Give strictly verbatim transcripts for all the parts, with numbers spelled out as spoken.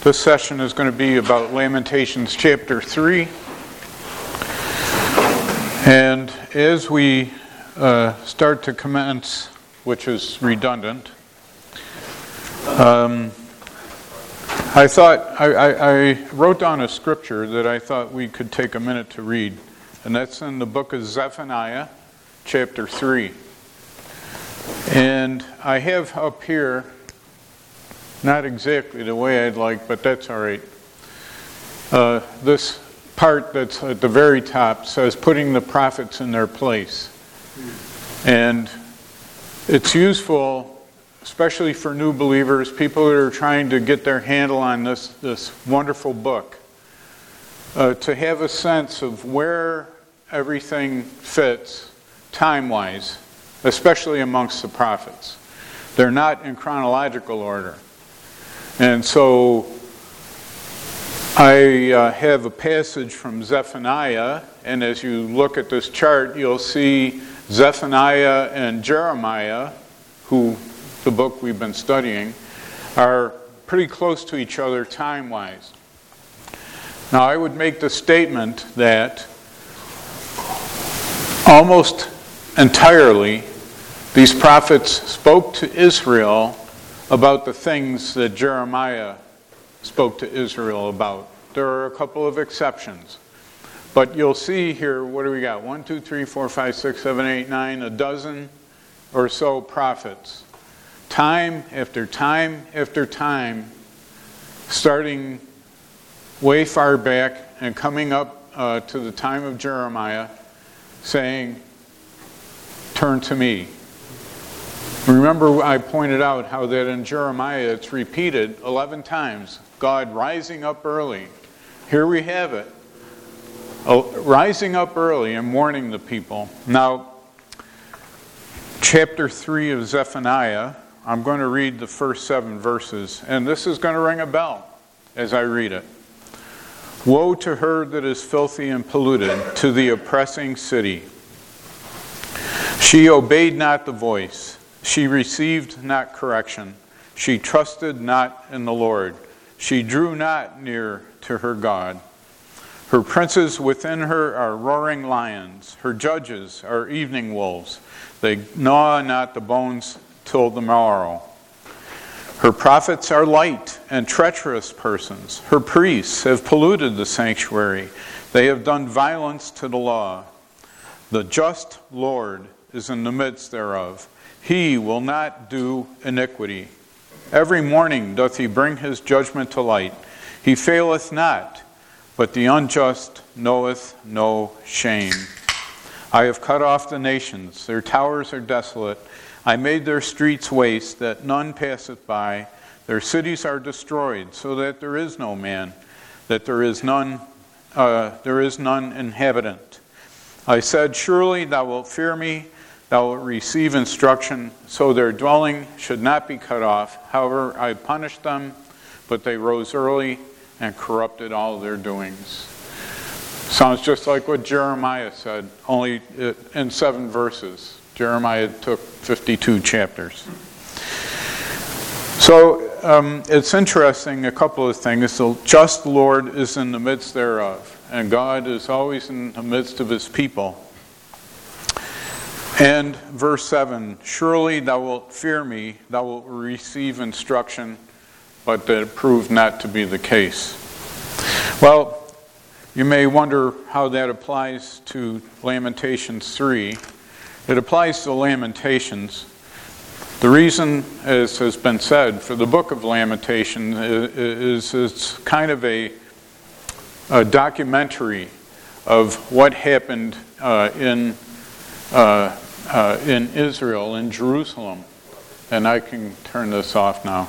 This session is going to be about Lamentations chapter three. And as we uh, start to commence, which is redundant, um, I thought, I, I, I wrote down a scripture that I thought we could take a minute to read. And that's in the book of Zephaniah, chapter three. And I have up here, not exactly the way I'd like, but that's all right. Uh, this part that's at the very top says, putting the prophets in their place. And it's useful, especially for new believers, people that are trying to get their handle on this, this wonderful book, uh, to have a sense of where everything fits time-wise, especially amongst the prophets. They're not in chronological order. And so I uh, have a passage from Zephaniah, and as you look at this chart, you'll see Zephaniah and Jeremiah, who the book we've been studying, are pretty close to each other time-wise. Now, I would make the statement that almost entirely these prophets spoke to Israel about the things that Jeremiah spoke to Israel about. There are a couple of exceptions. But you'll see here, what do we got? One, two, three, four, five, six, seven, eight, nine, a dozen or so prophets. Time after time after time, starting way far back and coming up uh, to the time of Jeremiah, saying, turn to me. Remember, I pointed out how that in Jeremiah it's repeated eleven times. God rising up early. Here we have it. Oh, rising up early and warning the people. Now, chapter three of Zephaniah, I'm going to read the first seven verses, and this is going to ring a bell as I read it. Woe to her that is filthy and polluted, to the oppressing city. She obeyed not the voice. She received not correction. She trusted not in the Lord. She drew not near to her God. Her princes within her are roaring lions. Her judges are evening wolves. They gnaw not the bones till the morrow. Her prophets are light and treacherous persons. Her priests have polluted the sanctuary. They have done violence to the law. The just Lord is in the midst thereof. He will not do iniquity. Every morning doth he bring his judgment to light. He faileth not, but the unjust knoweth no shame. I have cut off the nations. Their towers are desolate. I made their streets waste, that none passeth by. Their cities are destroyed, so that there is no man, that there is none, uh, there is none inhabitant. I said, surely thou wilt fear me. Thou wilt receive instruction, so their dwelling should not be cut off. However, I punished them, but they rose early and corrupted all their doings. Sounds just like what Jeremiah said, only in seven verses. Jeremiah took fifty-two chapters. So um, it's interesting, a couple of things. The just Lord is in the midst thereof, and God is always in the midst of his people. And verse seven, surely thou wilt fear me, thou wilt receive instruction, but that proved not to be the case. Well, you may wonder how that applies to Lamentations three. It applies to Lamentations. The reason, as has been said, for the book of Lamentations is, is it's kind of a, a documentary of what happened uh, in uh, uh, in Israel, in Jerusalem. And I can turn this off now.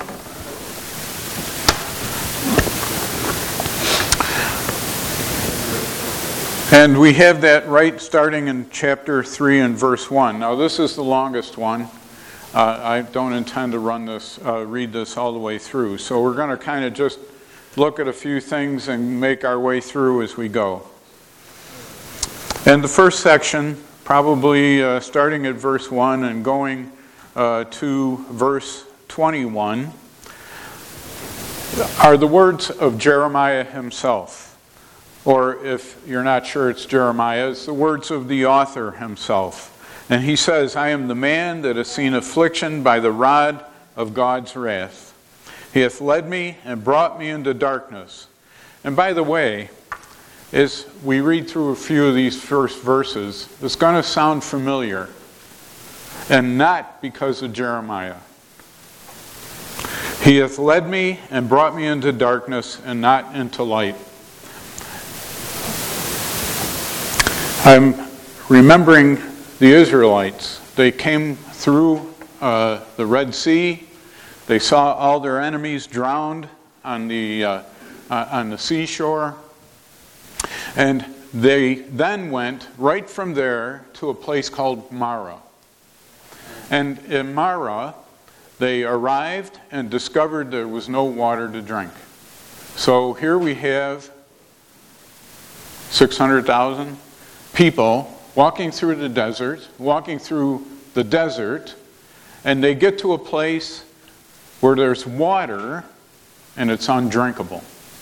And we have that right starting in chapter three and verse one. Now this is the longest one. Uh, I don't intend to run this, uh, read this all the way through. So we're going to kind of just look at a few things and make our way through as we go. And the first section, probably uh, starting at verse one and going uh, to verse twenty-one, are the words of Jeremiah himself. Or if you're not sure it's Jeremiah, it's the words of the author himself. And he says, I am the man that has seen affliction by the rod of God's wrath. He hath led me and brought me into darkness. And by the way, as we read through a few of these first verses, it's going to sound familiar. And not because of Jeremiah. He hath led me and brought me into darkness and not into light. I'm remembering the Israelites. They came through uh, the Red Sea. They saw all their enemies drowned on the uh, uh, on the seashore. And they then went right from there to a place called Marah. And in Marah, they arrived and discovered there was no water to drink. So here we have six hundred thousand people walking through the desert, walking through the desert, and they get to a place where there's water and it's undrinkable.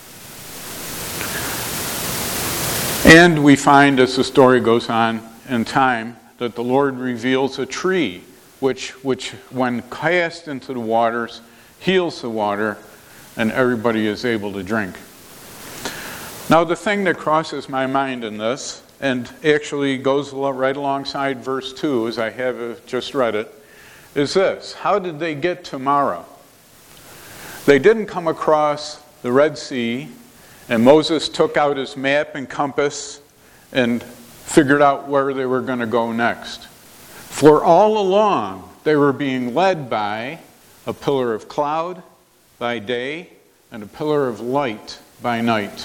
And we find, as the story goes on in time, that the Lord reveals a tree which, which when cast into the waters, heals the water, and everybody is able to drink. Now, the thing that crosses my mind in this, and actually goes right alongside verse two, as I have just read it, is this. How did they get to Marah? They didn't come across the Red Sea, and Moses took out his map and compass and figured out where they were going to go next. For all along, they were being led by a pillar of cloud by day and a pillar of light by night.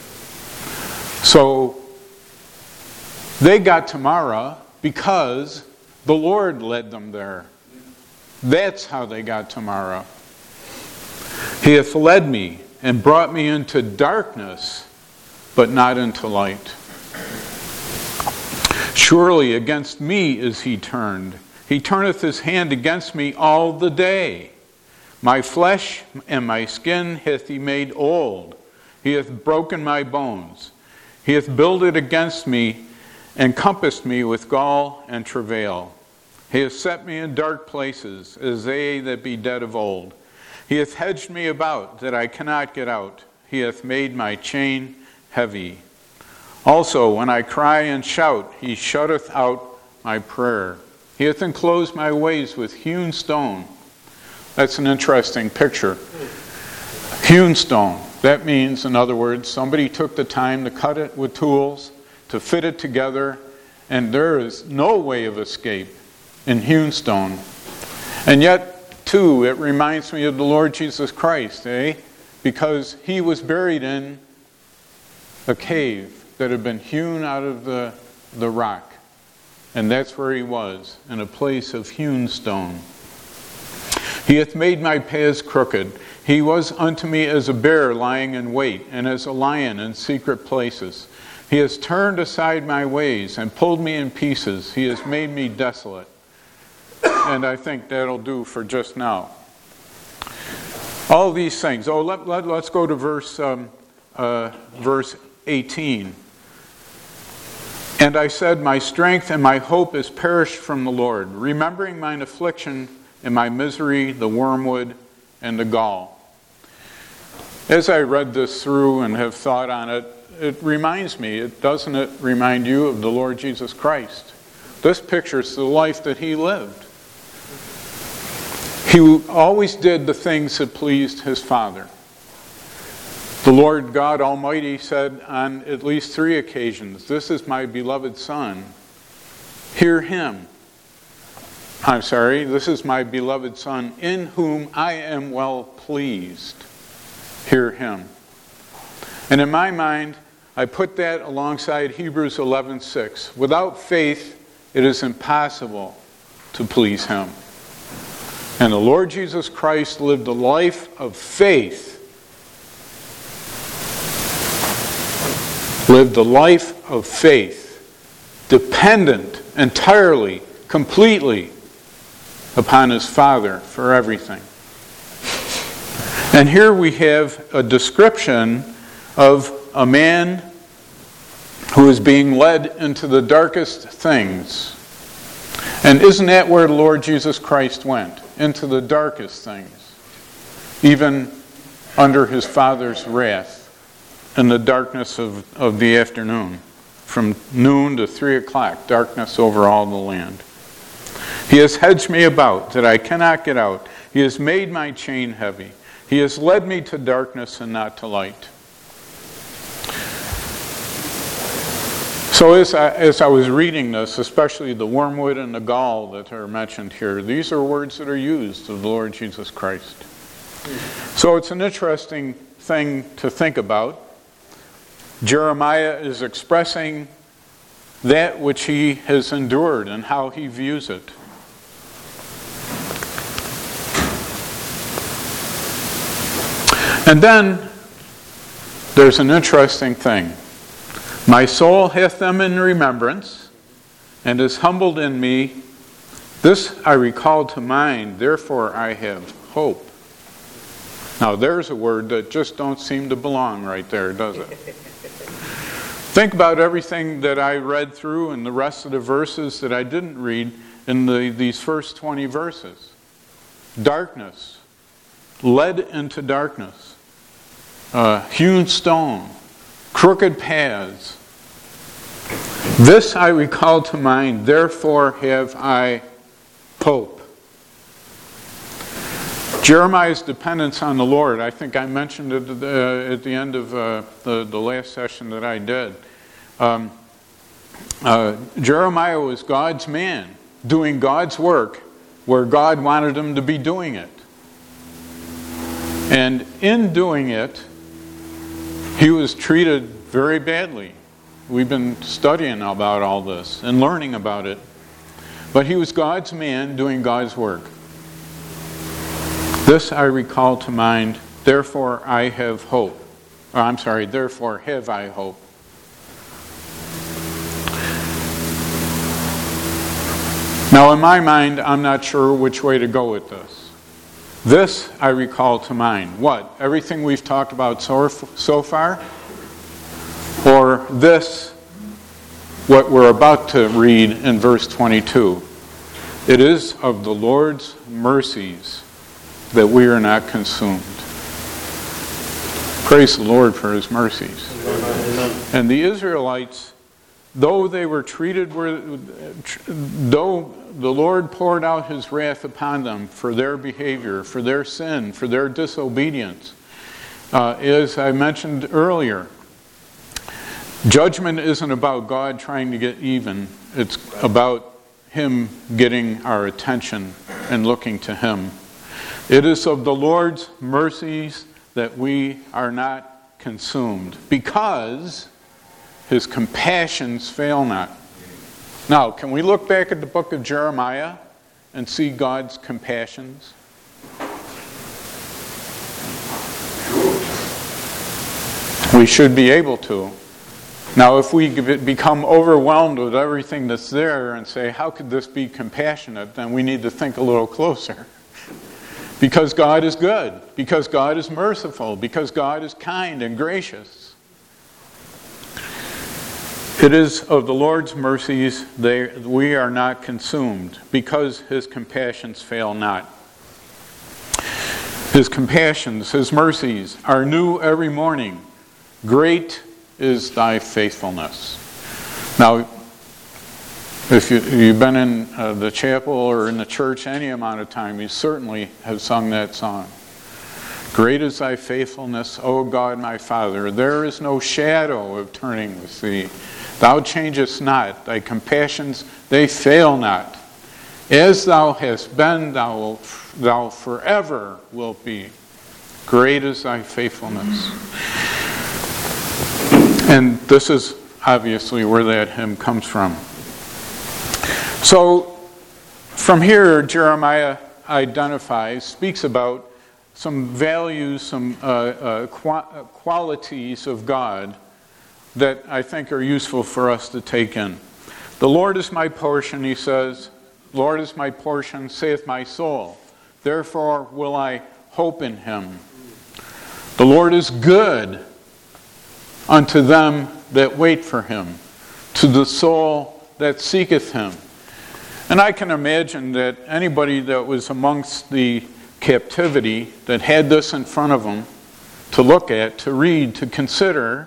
So they got to Marah because the Lord led them there. That's how they got to Marah. He hath led me and brought me into darkness, but not into light. Surely against me is he turned. He turneth his hand against me all the day. My flesh and my skin hath he made old. He hath broken my bones. He hath builded against me and compassed me with gall and travail. He hath set me in dark places, as they that be dead of old. He hath hedged me about, that I cannot get out. He hath made my chain heavy. Also, when I cry and shout, he shutteth out my prayer. He hath enclosed my ways with hewn stone. That's an interesting picture. Hewn stone. That means, in other words, somebody took the time to cut it with tools, to fit it together, and there is no way of escape in hewn stone. And yet, too, it reminds me of the Lord Jesus Christ, eh? Because he was buried in a cave that had been hewn out of the, the rock. And that's where he was, in a place of hewn stone. He hath made my paths crooked. He was unto me as a bear lying in wait, and as a lion in secret places. He has turned aside my ways and pulled me in pieces. He has made me desolate. And I think that'll do for just now. All these things. Oh, let, let, let's go to verse, um, uh, verse eighteen. And I said, my strength and my hope is perished from the Lord, remembering mine affliction and my misery, the wormwood and the gall. As I read this through and have thought on it, it reminds me, it doesn't it remind you of the Lord Jesus Christ? This pictures the life that he lived. He always did the things that pleased his Father. The Lord God Almighty said on at least three occasions, this is my beloved Son, hear him. I'm sorry, this is my beloved Son, in whom I am well pleased. Hear him. And in my mind, I put that alongside Hebrews eleven six. Without faith, it is impossible to please him. And the Lord Jesus Christ lived a life of faith. Lived a life of faith, dependent entirely, completely upon his Father for everything. And here we have a description of a man who is being led into the darkest things. And isn't that where the Lord Jesus Christ went? Into the darkest things. Even under his Father's wrath in the darkness of, of the afternoon. From noon to three o'clock, darkness over all the land. He has hedged me about that I cannot get out. He has made my chain heavy. He has led me to darkness and not to light. So as I, as I was reading this, especially the wormwood and the gall that are mentioned here, these are words that are used of the Lord Jesus Christ. So it's an interesting thing to think about. Jeremiah is expressing that which he has endured and how he views it. And then there's an interesting thing. My soul hath them in remembrance, and is humbled in me. This I recall to mind, therefore I have hope. Now there's a word that just don't seem to belong right there, does it? Think about everything that I read through and the rest of the verses that I didn't read in the, these first twenty verses. Darkness, led into darkness, uh, hewn stone, crooked paths. This I recall to mind, therefore have I hope. Jeremiah's dependence on the Lord, I think I mentioned it at the, uh, at the end of uh, the, the last session that I did. Um, uh, Jeremiah was God's man, doing God's work where God wanted him to be doing it. And in doing it, he was treated very badly. We've been studying about all this and learning about it. But he was God's man doing God's work. This I recall to mind, therefore I have hope. Or I'm sorry, therefore have I hope. Now in my mind, I'm not sure which way to go with this. This I recall to mind. What? Everything we've talked about so, so far? Or this, what we're about to read in verse twenty-two. It is of the Lord's mercies that we are not consumed. Praise the Lord for his mercies. Amen. And the Israelites, though they were treated, though the Lord poured out his wrath upon them for their behavior, for their sin, for their disobedience, uh, as I mentioned earlier, judgment isn't about God trying to get even. It's about him getting our attention and looking to him. It is of the Lord's mercies that we are not consumed, because his compassions fail not. Now, can we look back at the book of Jeremiah and see God's compassions? We should be able to. Now, if we become overwhelmed with everything that's there and say, how could this be compassionate, then we need to think a little closer. Because God is good, because God is merciful, because God is kind and gracious. It is of the Lord's mercies they, we are not consumed, because his compassions fail not. His compassions, his mercies are new every morning. Great is thy faithfulness. Now, if you, you've been in uh, the chapel or in the church any amount of time, you certainly have sung that song. Great is thy faithfulness, O God my Father. There is no shadow of turning with thee. Thou changest not. Thy compassions, they fail not. As thou hast been, thou, thou forever wilt be. Great is thy faithfulness. And this is obviously where that hymn comes from. So, from here, Jeremiah identifies, speaks about some values, some uh, uh, qu- qualities of God that I think are useful for us to take in. The Lord is my portion, he says. Lord is my portion, saith my soul. Therefore will I hope in him. The Lord is good unto them that wait for him, to the soul that seeketh him. And I can imagine that anybody that was amongst the captivity that had this in front of them to look at, to read, to consider,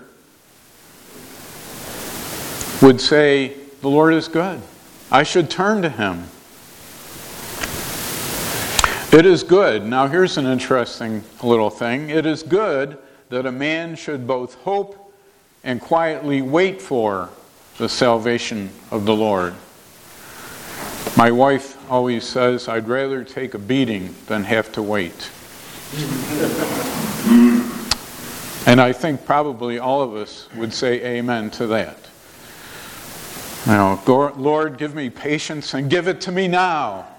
would say, the Lord is good. I should turn to him. It is good. Now here's an interesting little thing. It is good that a man should both hope and quietly wait for the salvation of the Lord. My wife always says, I'd rather take a beating than have to wait. And I think probably all of us would say amen to that. Now, Lord, give me patience and give it to me now.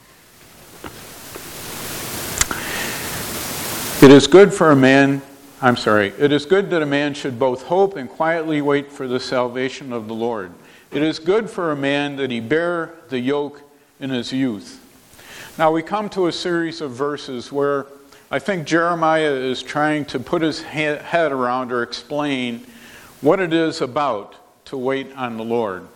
It is good for a man, I'm sorry, it is good that a man should both hope and quietly wait for the salvation of the Lord. It is good for a man that he bear the yoke in his youth. Now we come to a series of verses where I think Jeremiah is trying to put his head around or explain what it is about to wait on the Lord.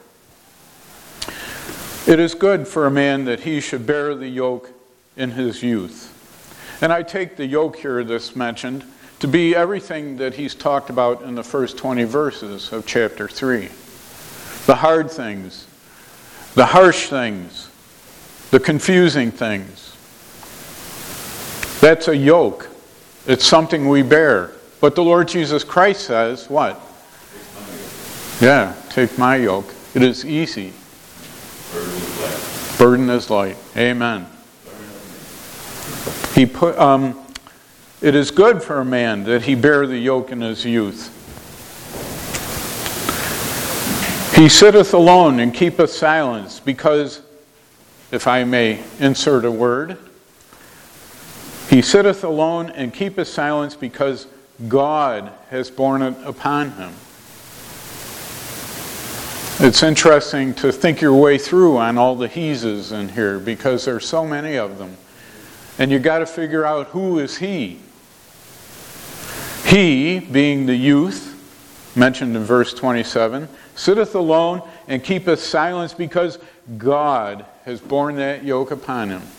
It is good for a man that he should bear the yoke in his youth. And I take the yoke here that's mentioned to be everything that he's talked about in the first twenty verses of chapter three. The hard things, the harsh things, the confusing things. That's a yoke. It's something we bear. But the Lord Jesus Christ says, what? Yeah, take my yoke. It is easy. Burden is light. Burden is light. Amen. He put, um, it is good for a man that he bear the yoke in his youth. He sitteth alone and keepeth silence, because, if I may insert a word, he sitteth alone and keepeth silence because God has borne it upon him. It's interesting to think your way through on all the he's in here, because there's so many of them. And you've got to figure out, who is he? He, being the youth, mentioned in verse twenty-seven, sitteth alone and keepeth silence because God has borne that yoke upon him.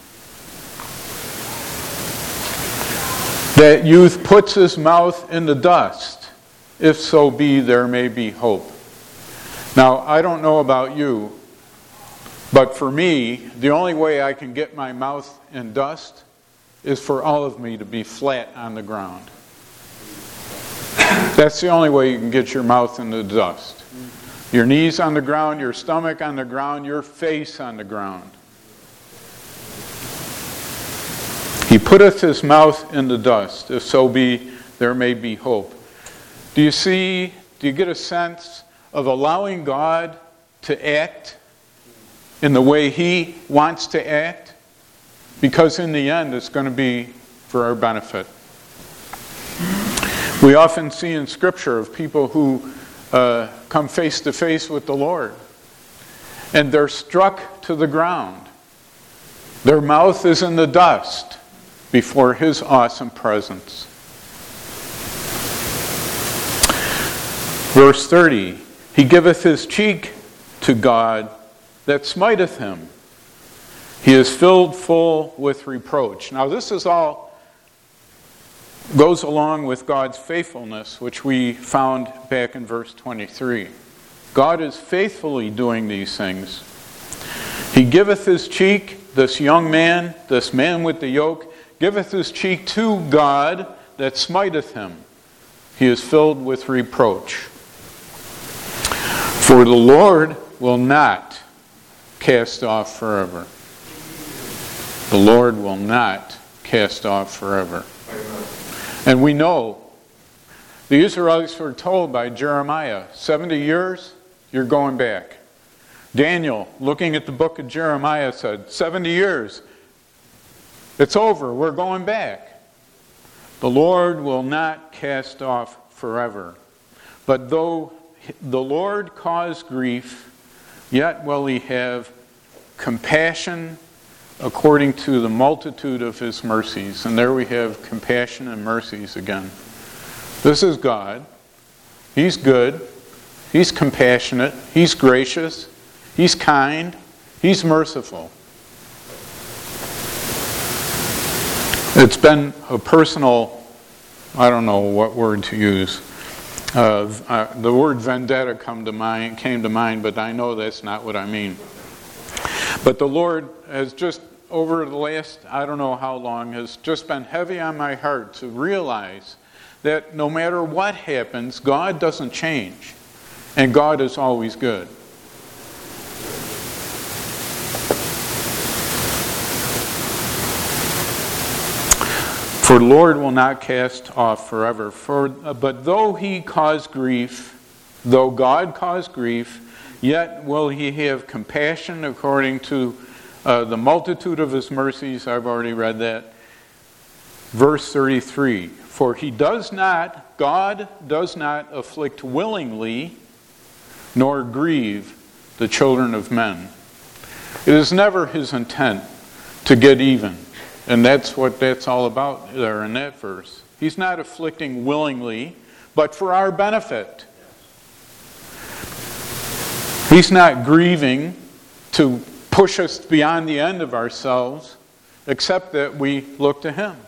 That youth puts his mouth in the dust, if so be there may be hope. Now, I don't know about you, but for me, the only way I can get my mouth in dust is for all of me to be flat on the ground. That's the only way you can get your mouth in the dust. Your knees on the ground, your stomach on the ground, your face on the ground. He putteth his mouth in the dust, if so be there may be hope. Do you see, do you get a sense of allowing God to act in the way he wants to act? Because in the end, it's going to be for our benefit. We often see in Scripture of people who uh, come face to face with the Lord, and they're struck to the ground. Their mouth is in the dust before his awesome presence. Verse thirty, he giveth his cheek to God that smiteth him. He is filled full with reproach. Now this is all goes along with God's faithfulness, which we found back in verse twenty-three. God is faithfully doing these things. He giveth his cheek, this young man, this man with the yoke, giveth his cheek to God that smiteth him. He is filled with reproach. For the Lord will not cast off forever. The Lord will not cast off forever. And we know the Israelites were told by Jeremiah, seventy years, you're going back. Daniel, looking at the book of Jeremiah, said, seventy years, it's over, we're going back. The Lord will not cast off forever. But though the Lord cause grief, yet will he have compassion according to the multitude of his mercies. And there we have compassion and mercies again. This is God. He's good. He's compassionate. He's gracious. He's kind. He's merciful. It's been a personal, I don't know what word to use. Uh, uh, the word vendetta come to mind, came to mind, but I know that's not what I mean. But the Lord has just, over the last, I don't know how long, has just been heavy on my heart to realize that no matter what happens, God doesn't change. And God is always good. For the Lord will not cast off forever. For, but though he cause grief, though God cause grief, yet will he have compassion according to uh, the multitude of his mercies. I've already read that. Verse thirty-three. For he does not, God does not afflict willingly, nor grieve the children of men. It is never his intent to get even. And that's what that's all about there in that verse. He's not afflicting willingly, but for our benefit. He's not grieving to push us beyond the end of ourselves, except that we look to him.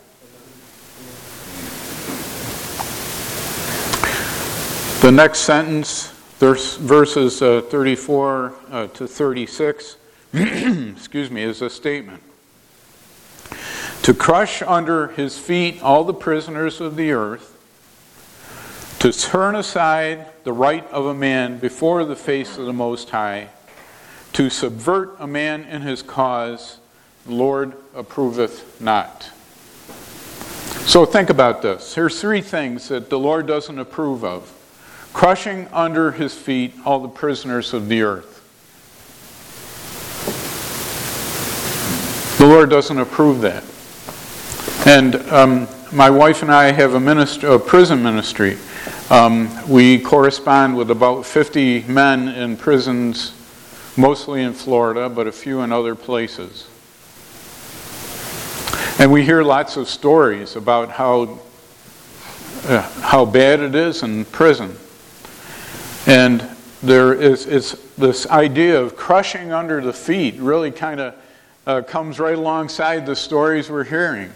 The next sentence, verses uh, thirty-four uh, to thirty-six, excuse me, is a statement. To crush under his feet all the prisoners of the earth, to turn aside the right of a man before the face of the Most High, to subvert a man in his cause, the Lord approveth not. So think about this. Here's three things that the Lord doesn't approve of. Crushing under his feet all the prisoners of the earth. The Lord doesn't approve that. And um, my wife and I have a, ministry, a prison ministry. Um, we correspond with about fifty men in prisons, mostly in Florida, but a few in other places. And we hear lots of stories about how uh, how bad it is in prison. And there is it's this idea of crushing under the feet really kind of uh, comes right alongside the stories we're hearing.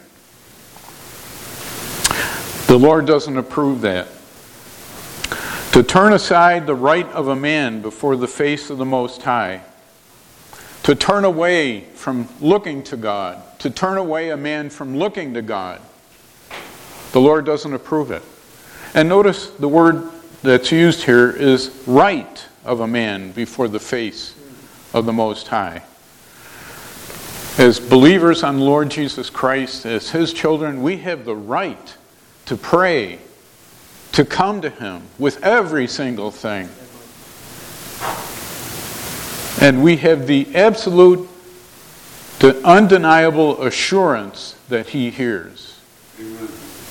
The Lord doesn't approve that. To turn aside the right of a man before the face of the Most High. To turn away from looking to God. To turn away a man from looking to God. The Lord doesn't approve it. And notice the word that's used here is right of a man before the face of the Most High. As believers on the Lord Jesus Christ, as his children, we have the right to pray, to come to him with every single thing. And we have the absolute, the undeniable assurance that he hears. Amen.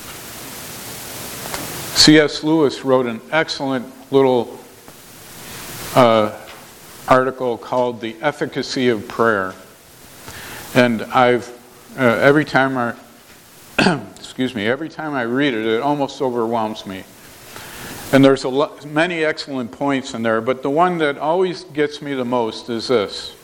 C S Lewis wrote an excellent little uh, article called The Efficacy of Prayer. And I've, uh, every time I, excuse me, every time I read it, it almost overwhelms me. And there's a lot, many excellent points in there, but the one that always gets me the most is this.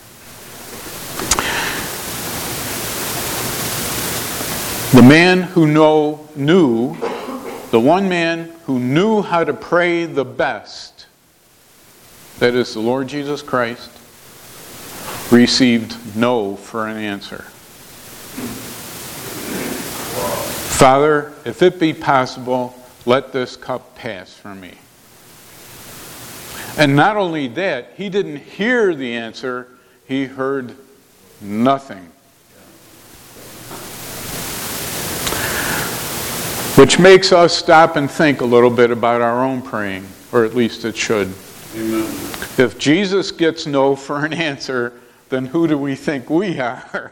The man who know, knew, the one man who knew how to pray the best, that is the Lord Jesus Christ, received no for an answer. Father, if it be possible, let this cup pass from me. And not only that, he didn't hear the answer, he heard nothing. Which makes us stop and think a little bit about our own praying, or at least it should. Amen. If Jesus gets no for an answer, then who do we think we are?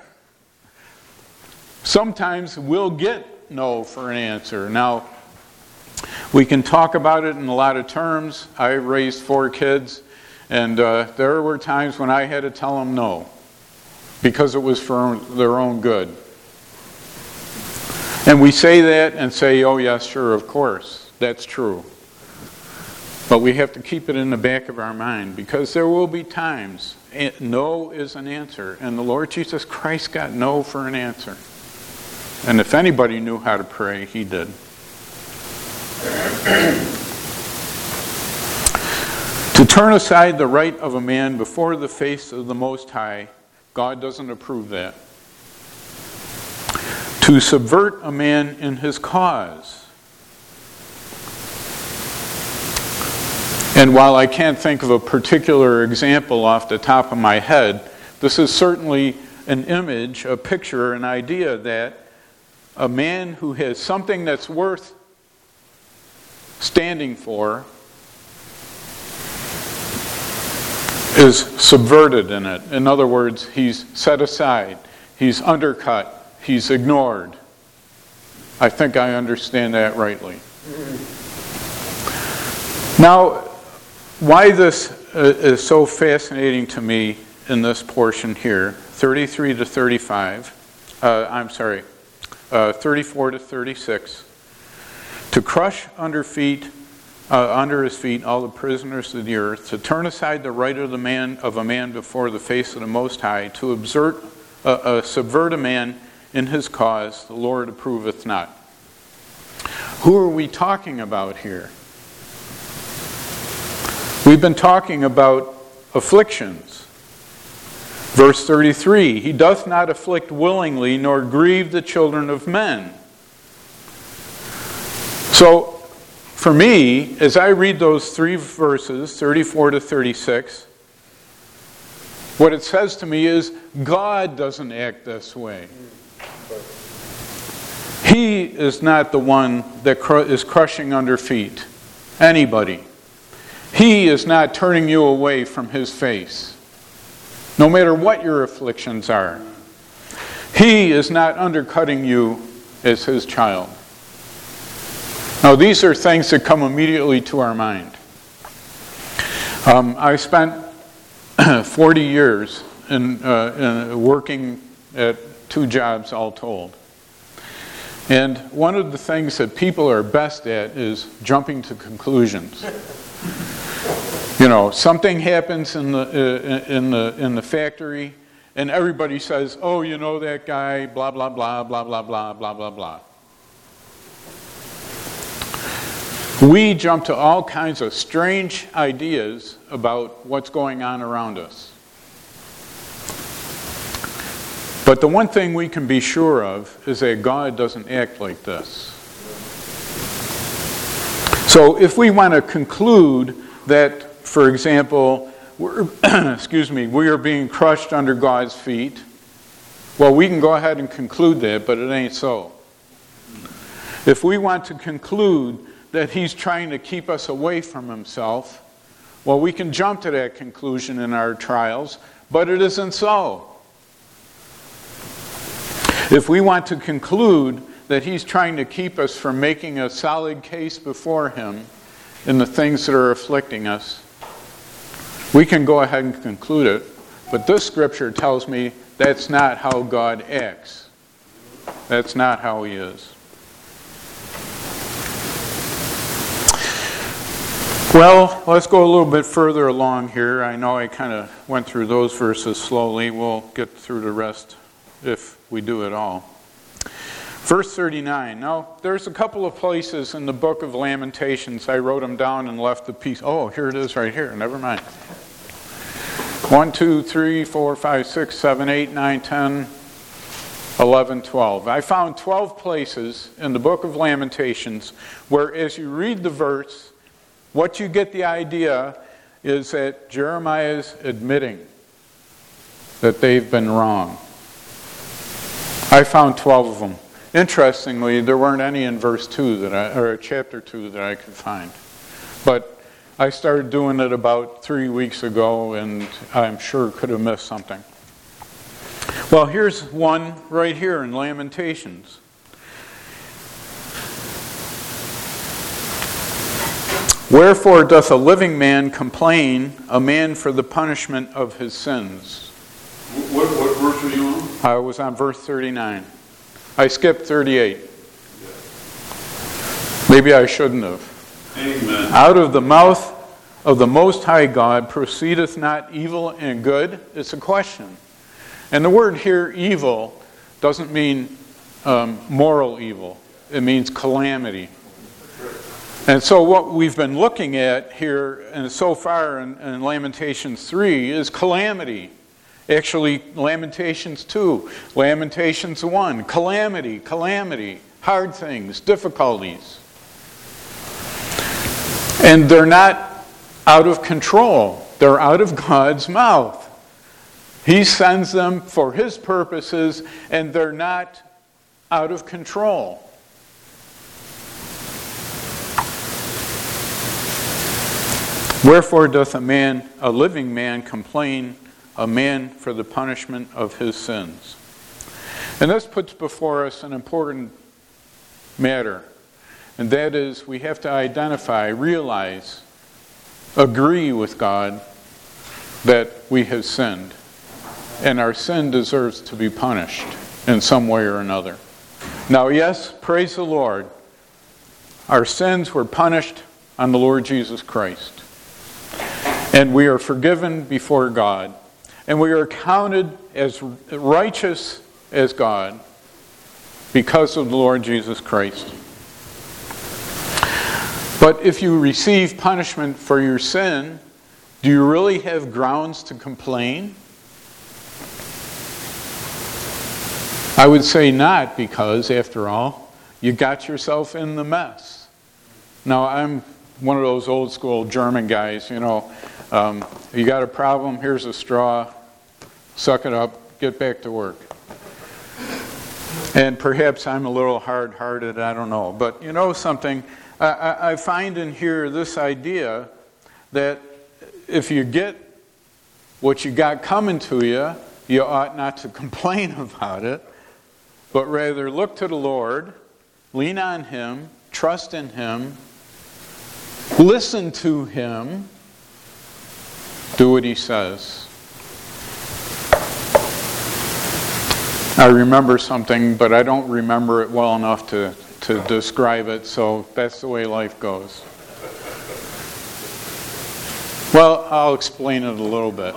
Sometimes we'll get no for an answer. Now, we can talk about it in a lot of terms. I raised four kids, and uh, there were times when I had to tell them no, because it was for their own good. And we say that and say, oh yes, sure, of course, that's true. But we have to keep it in the back of our mind, because there will be times no is an answer, and the Lord Jesus Christ got no for an answer. And if anybody knew how to pray, he did. To turn aside the right of a man before the face of the Most High, God doesn't approve that. To subvert a man in his cause. And while I can't think of a particular example off the top of my head, this is certainly an image, a picture, an idea that a man who has something that's worth standing for is subverted in it. In other words, he's set aside, he's undercut, he's ignored. I think I understand that rightly. Now, why this is so fascinating to me in this portion here, thirty-three to thirty-five, uh, I'm sorry, uh, thirty-four to thirty-six, to crush under feet, uh, under his feet all the prisoners of the earth, to turn aside the right of the man of a man before the face of the Most High, to obsert, uh, uh, subvert a man in his cause, the Lord approveth not. Who are we talking about here? We've been talking about afflictions. Verse thirty-three, he doth not afflict willingly, nor grieve the children of men. So, for me, as I read those three verses, thirty-four to thirty-six, what it says to me is, God doesn't act this way. He is not the one that is crushing under feet anybody. He is not turning you away from his face, no matter what your afflictions are. He is not undercutting you as his child. Now, these are things that come immediately to our mind. Um, I spent forty years in, uh, in working at two jobs all told. And one of the things that people are best at is jumping to conclusions. You know, something happens in the uh, in the in the factory, and everybody says, "Oh, you know that guy, blah blah blah blah blah blah blah blah blah." We jump to all kinds of strange ideas about what's going on around us. But the one thing we can be sure of is that God doesn't act like this. So if we want to conclude that, for example, we're, excuse me, we are being crushed under God's feet, well, we can go ahead and conclude that, but it ain't so. If we want to conclude that he's trying to keep us away from himself, well, we can jump to that conclusion in our trials, but it isn't so. If we want to conclude that he's trying to keep us from making a solid case before him in the things that are afflicting us, we can go ahead and conclude it. But this scripture tells me that's not how God acts. That's not how he is. Well, let's go a little bit further along here. I know I kind of went through those verses slowly. We'll get through the rest if we do it all. Verse thirty-nine. Now, there's a couple of places in the book of Lamentations. I wrote them down and left the piece. Oh, here it is right here. Never mind. one, two, three, four, five, six, seven, eight, nine, ten, eleven, twelve. I found twelve places in the book of Lamentations where as you read the verse, what you get the idea is that Jeremiah is admitting that they've been wrong. I found twelve of them. Interestingly, there weren't any in verse two that I, or chapter two that I could find. But I started doing it about three weeks ago, and I'm sure could have missed something. Well, here's one right here in Lamentations. Wherefore doth a living man complain, a man for the punishment of his sins? What, what verse are you on? I was on verse thirty-nine. I skipped thirty-eight. Maybe I shouldn't have. Amen. Out of the mouth of the Most High God proceedeth not evil and good? It's a question. And the word here, evil, doesn't mean um, moral evil. It means calamity. And so what we've been looking at here, and so far in, in Lamentations three, is calamity. Actually, Lamentations two, Lamentations one, calamity, calamity, hard things, difficulties. And they're not out of control. They're out of God's mouth. He sends them for His purposes, and they're not out of control. Wherefore doth a man, a living man, complain, a man for the punishment of his sins? And this puts before us an important matter. And that is, we have to identify, realize, agree with God that we have sinned. And our sin deserves to be punished in some way or another. Now, yes, praise the Lord, our sins were punished on the Lord Jesus Christ. And we are forgiven before God. And we are counted as righteous as God because of the Lord Jesus Christ. But if you receive punishment for your sin, do you really have grounds to complain? I would say not, because, after all, you got yourself in the mess. Now, I'm one of those old school German guys, you know. Um, you got a problem, here's a straw, suck it up, get back to work. And perhaps I'm a little hard-hearted, I don't know. But you know something? I, I find in here this idea that if you get what you got coming to you, you ought not to complain about it, but rather look to the Lord, lean on Him, trust in Him, listen to Him, do what He says. I remember something, but I don't remember it well enough to, to describe it, so that's the way life goes. Well, I'll explain it a little bit.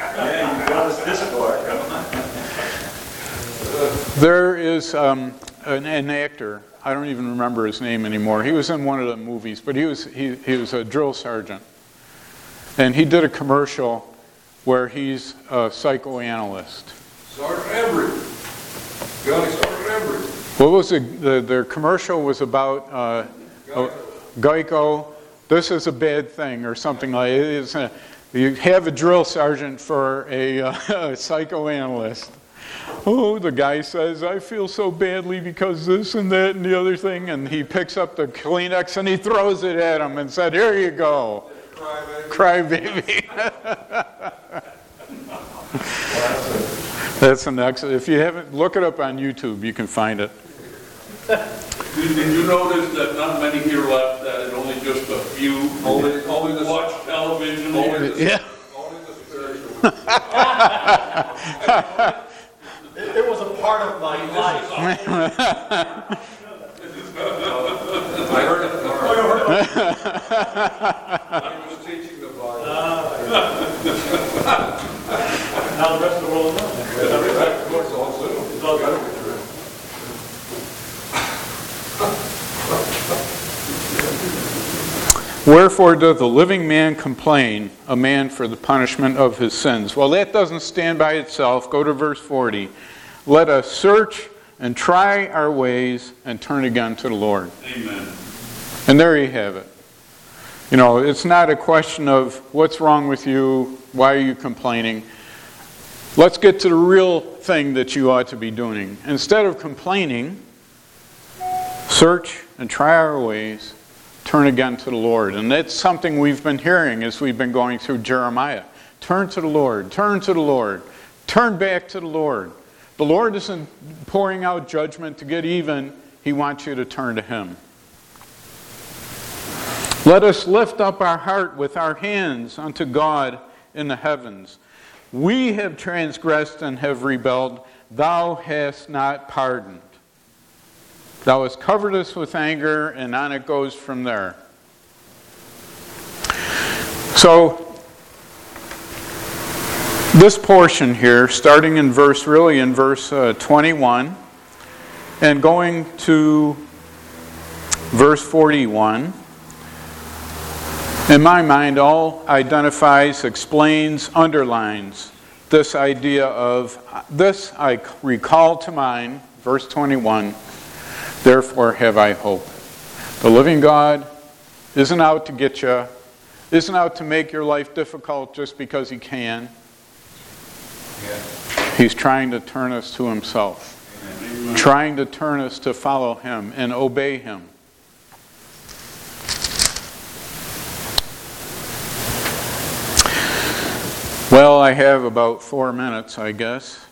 There is um, an, an actor, I don't even remember his name anymore. He was in one of the movies, but he was he, he was a drill sergeant. And he did a commercial where he's a psychoanalyst. Sergeant Everett. Johnny Sergeant Everett. What was the, the, the commercial was about uh, Geico. Geico. This is a bad thing or something like it. It's a, you have a drill sergeant for a, uh, a psychoanalyst. Oh, the guy says, I feel so badly because this and that and the other thing. And he picks up the Kleenex and he throws it at him and said, here you go. Cry baby. That's an excellent. If you haven't, look it up on YouTube. You can find it. Did, did you notice that not many here left? That it only just a few only, only the, watch television. Only the, yeah. Only the spiritual. it, it was a part of my life. I heard it. I was teaching the Bible. Now the rest of the world knows. It's all soon. It's all got to be true. Wherefore doth the living man complain, a man for the punishment of his sins? Well, that doesn't stand by itself. Go to verse forty. Let us search and try our ways and turn again to the Lord. Amen. And there you have it. You know, it's not a question of what's wrong with you, why are you complaining? Let's get to the real thing that you ought to be doing. Instead of complaining, search and try our ways, turn again to the Lord. And that's something we've been hearing as we've been going through Jeremiah. Turn to the Lord, turn to the Lord, turn back to the Lord. The Lord isn't pouring out judgment to get even. He wants you to turn to Him. Let us lift up our heart with our hands unto God in the heavens. We have transgressed and have rebelled. Thou hast not pardoned. Thou hast covered us with anger, and on it goes from there. So, this portion here, starting in verse, really in verse uh, twenty-one, and going to verse forty-one, in my mind, all identifies, explains, underlines this idea of, this I recall to mind, verse twenty-one, therefore have I hope. The living God isn't out to get you, isn't out to make your life difficult just because He can. Yeah. He's trying to turn us to Himself. Amen. Trying to turn us to follow Him and obey Him. Well, I have about four minutes, I guess.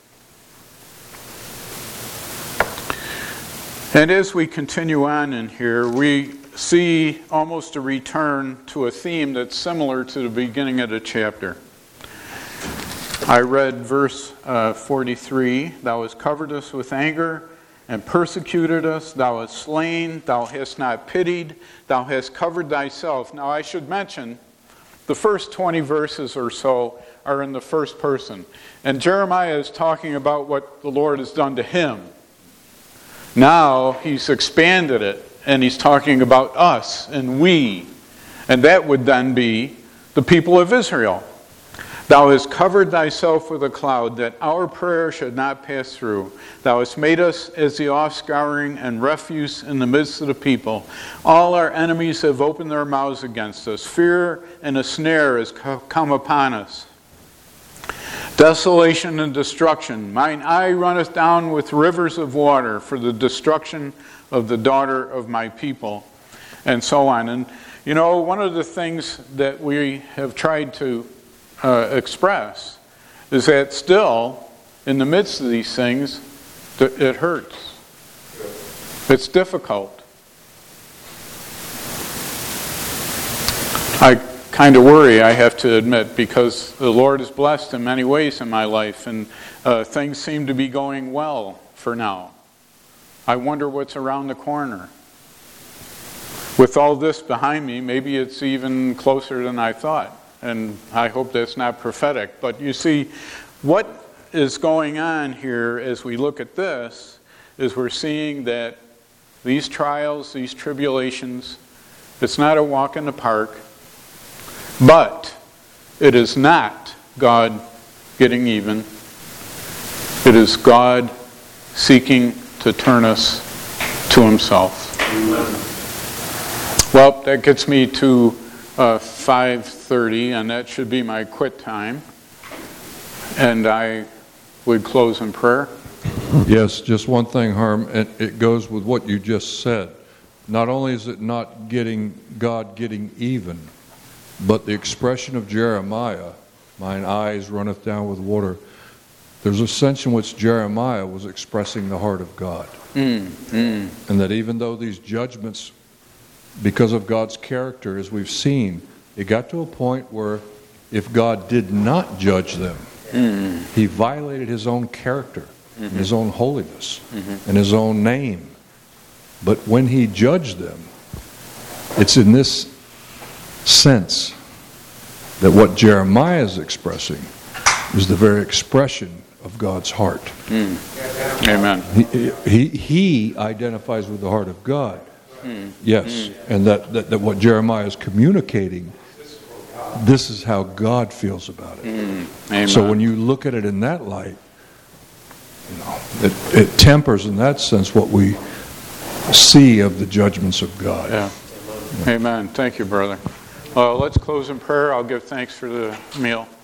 And as we continue on in here, we see almost a return to a theme that's similar to the beginning of the chapter. I read verse uh, forty-three, Thou hast covered us with anger and persecuted us. Thou hast slain, thou hast not pitied, thou hast covered thyself. Now I should mention, the first twenty verses or so are in the first person. And Jeremiah is talking about what the Lord has done to him. Now he's expanded it, and he's talking about us and we. And that would then be the people of Israel. Thou hast covered thyself with a cloud, that our prayer should not pass through. Thou hast made us as the offscouring and refuse in the midst of the people. All our enemies have opened their mouths against us. Fear and a snare has come upon us. Desolation and destruction. Mine eye runneth down with rivers of water for the destruction of the daughter of my people. And so on. And you know, one of the things that we have tried to uh, express is that still, in the midst of these things, it hurts. It's difficult. I kind of worry, I have to admit, because the Lord is blessed in many ways in my life, and uh, things seem to be going well for now. I wonder what's around the corner. With all this behind me, maybe it's even closer than I thought, and I hope that's not prophetic. But you see, what is going on here as we look at this is we're seeing that these trials, these tribulations, it's not a walk in the park. But it is not God getting even. It is God seeking to turn us to Himself. Amen. Well, that gets me to uh, five thirty, and that should be my quit time. And I would close in prayer. Yes, just one thing, Harm, and it goes with what you just said. Not only is it not getting God getting even, but the expression of Jeremiah, mine eyes runneth down with water, there's a sense in which Jeremiah was expressing the heart of God. Mm, mm. And that even though these judgments, because of God's character, as we've seen, it got to a point where if God did not judge them, mm. He violated His own character, mm-hmm. and His own holiness, mm-hmm. and His own name. But when He judged them, it's in this sense that what Jeremiah is expressing is the very expression of God's heart. Mm. Amen. He, he, he identifies with the heart of God. Mm. Yes. Mm. And that, that, that what Jeremiah is communicating, this is how God feels about it. Mm. Amen. So when you look at it in that light, you know, it, it tempers in that sense what we see of the judgments of God. Yeah. Yeah. Amen. Thank you, brother. Uh, let's close in prayer. I'll give thanks for the meal.